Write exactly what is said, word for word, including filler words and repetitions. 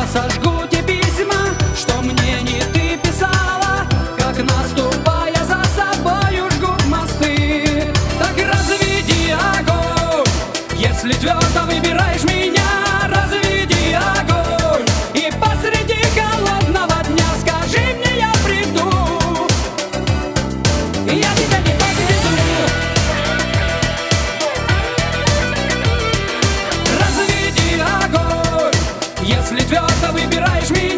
сожгу те письма, что мне не ты писала, как наступая за собою жгут мосты. Так разведи огонь, если твердо выбираешь меня. Разведи огонь и посреди холодного дня скажи мне, я приду. Я тебя не подведу. Разведи огонь, если твердо выбираешь меня.